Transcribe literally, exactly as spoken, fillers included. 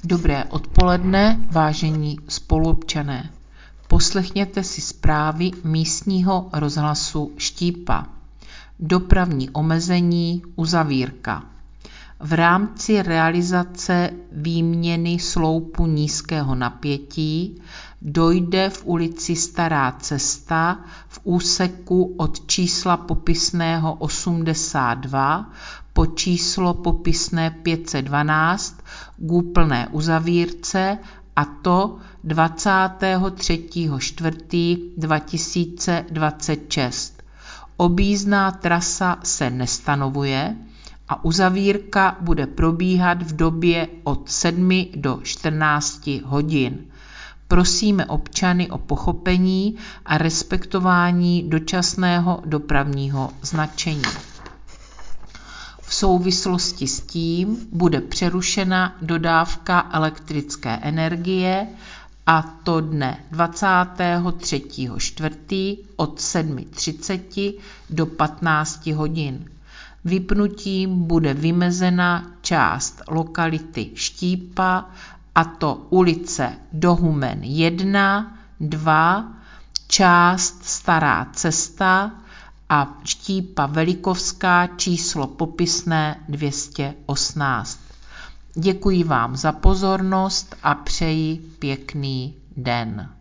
Dobré odpoledne, vážení spoluobčané. Poslechněte si zprávy místního rozhlasu Štípa. Dopravní omezení, uzavírka. V rámci realizace výměny sloupu nízkého napětí dojde v ulici Stará Cesta v úseku od čísla popisného osmdesát dva po číslo popisné pět set dvanáct k úplné uzavírce, a to dvacátého třetího čtvrtého dva tisíce dvacet šest. Objízdná trasa se nestanovuje a uzavírka bude probíhat v době od sedmi do čtrnácti hodin. Prosíme občany o pochopení a respektování dočasného dopravního značení. V souvislosti s tím bude přerušena dodávka elektrické energie, a to dne dvacátého třetího čtvrtého od sedmi třicet do patnácti hodin. Vypnutím bude vymezena část lokality Štípa, a to ulice Dohumen jedna, dva, část Stará Cesta a Štípa Velikovská číslo popisné dvě stě osmnáct. Děkuji vám za pozornost a přeji pěkný den.